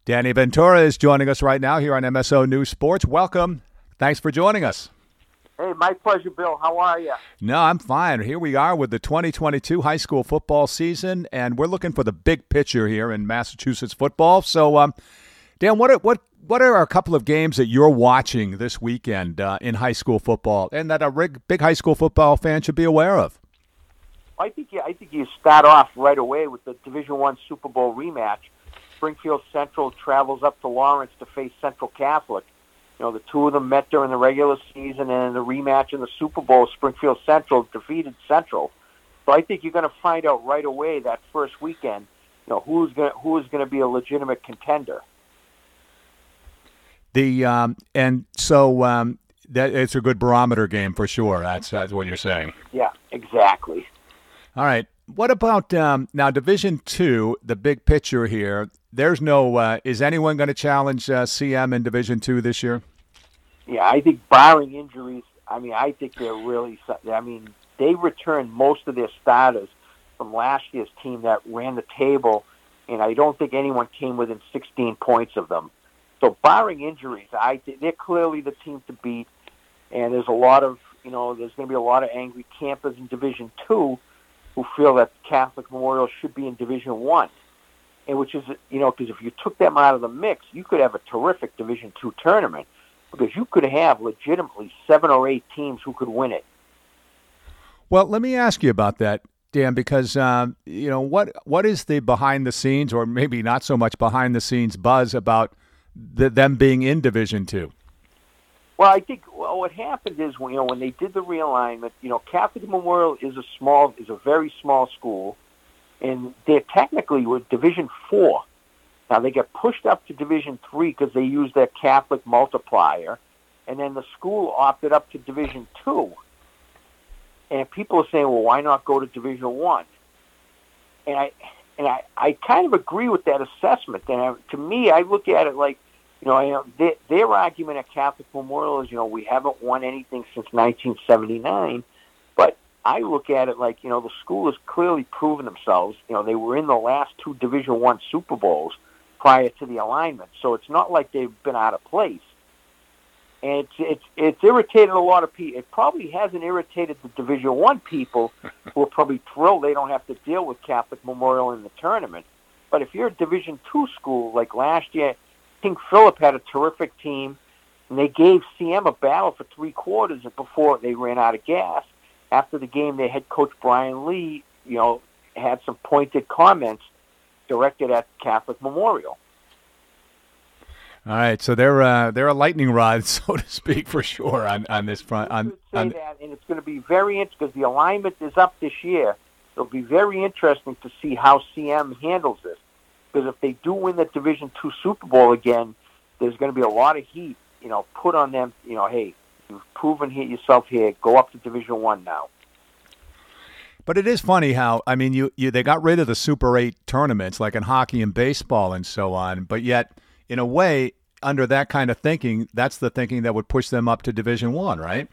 Danny Ventura is joining us right now here on MSO News Sports. Welcome. Thanks for joining us. Hey, my pleasure, Bill. How are you? No, I'm fine. Here we are with the 2022 high school football season, and we're looking for the big picture here in Massachusetts football. So, Dan, what are a couple of games that you're watching this weekend in high school football, and that a big high school football fan should be aware of? I think you start off right away with the Division I Super Bowl rematch. Springfield Central travels up to Lawrence to face Central Catholic. You know, the two of them met during the regular season, and in the rematch in the Super Bowl, Springfield Central defeated Central. So I think you're going to find out right away that first weekend, you know, who is going to be a legitimate contender. That it's a good barometer game for sure. That's what you're saying. Yeah, exactly. All right. What about now Division II? The big picture here. There's no. Is anyone going to challenge CM in Division II this year? Yeah, I think barring injuries, I think they're really. They returned most of their starters from last year's team that ran the table, and I don't think anyone came within 16 points of them. So barring injuries, I think they're clearly the team to beat. And there's a lot of, there's going to be a lot of angry campers in Division II who feel that Catholic Memorial should be in Division I. And which is, because if you took them out of the mix, you could have a terrific Division II tournament because you could have legitimately 7 or 8 teams who could win it. Well, let me ask you about that, Dan, because, what is the behind the scenes, or maybe not so much behind the scenes buzz about them being in Division II? Well, I think what happened is when they did the realignment, Catholic Memorial is a very small school, and they're technically with Division IV. Now they get pushed up to Division III because they use their Catholic multiplier, and then the school opted up to Division II. And people are saying, well, why not go to Division I? And I kind of agree with that assessment. And to me, I look at it like, their argument at Catholic Memorial is, we haven't won anything since 1979. But I look at it like, the school has clearly proven themselves. They were in the last 2 Division I Super Bowls prior to the alignment. So it's not like they've been out of place. And it's irritated a lot of people. It probably hasn't irritated the Division I people who are probably thrilled they don't have to deal with Catholic Memorial in the tournament. But if you're a Division II school, like last year, King Philip had a terrific team, and they gave CM a battle for 3 quarters before they ran out of gas. After the game, their head coach Brian Lee, had some pointed comments directed at Catholic Memorial. All right, so they're a lightning rod, so to speak, for sure on this front. That, and it's going to be very interesting because the alignment is up this year. It'll be very interesting to see how CM handles this. Because if they do win the Division II Super Bowl again, there's going to be a lot of heat, put on them. Hey, you've proven yourself here. Go up to Division I now. But it is funny how, they got rid of the Super 8 tournaments, like in hockey and baseball and so on, but yet, in a way, under that kind of thinking, that's the thinking that would push them up to Division I, right?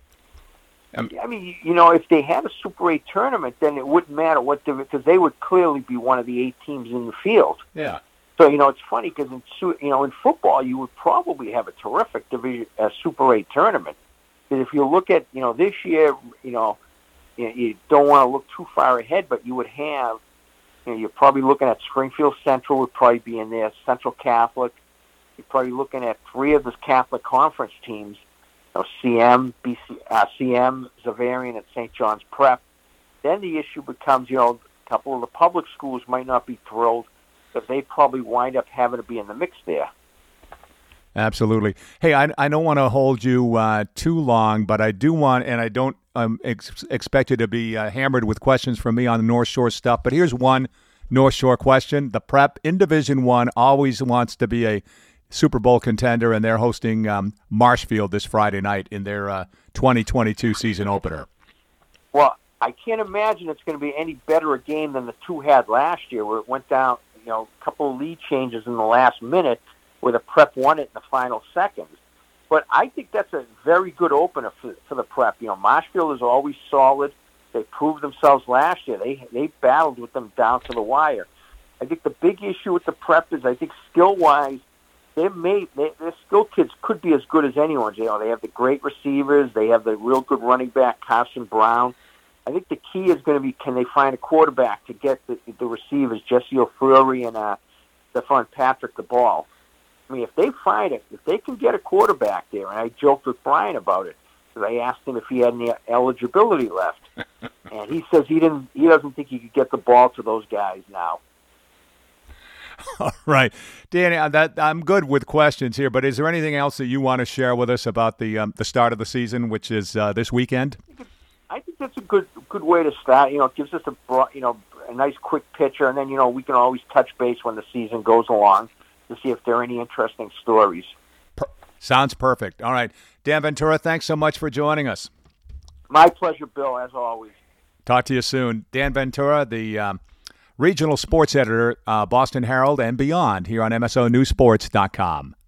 If they had a Super 8 tournament, then it wouldn't matter because they would clearly be one of the 8 teams in the field. Yeah. So, it's funny because, in football, you would probably have a terrific Super 8 tournament. Because if you look at, this year, you don't want to look too far ahead, but you would have, you're probably looking at Springfield Central would probably be in there, Central Catholic. You're probably looking at 3 of the Catholic Conference teams, CM, Xaverian, and St. John's Prep. Then the issue becomes, a couple of the public schools might not be thrilled, but they probably wind up having to be in the mix there. Absolutely. Hey, I don't want to hold you too long, but I do want, and I don't expect you to be hammered with questions from me on the North Shore stuff, but here's one North Shore question. The Prep in Division I always wants to be a Super Bowl contender, and they're hosting Marshfield this Friday night in their 2022 season opener. Well, I can't imagine it's going to be any better a game than the 2 had last year, where it went down, a couple of lead changes in the last minute, where the Prep won it in the final seconds. But I think that's a very good opener for the Prep. Marshfield is always solid. They proved themselves last year. They battled with them down to the wire. I think the big issue with the Prep is, I think skill-wise, their skill kids could be as good as anyone's. You know, they have the great receivers. They have the real good running back, Carson Brown. I think the key is going to be, can they find a quarterback to get the receivers, Jesse O'Fleury and Stephon Patrick, the ball. I mean, if they find it, if they can get a quarterback there, and I joked with Brian about it, because I asked him if he had any eligibility left, and he says he doesn't think he could get the ball to those guys now. All right, Danny, I'm good with questions here, but is there anything else that you want to share with us about the start of the season, which is this weekend? I think that's a good way to start. You know, it gives us a nice quick picture, and then we can always touch base when the season goes along to see if there are any interesting stories. Sounds perfect. All right, Dan Ventura, thanks so much for joining us. My pleasure, Bill, as always. Talk to you soon. Dan Ventura, the regional sports editor, Boston Herald and beyond, here on MSONewsports.com.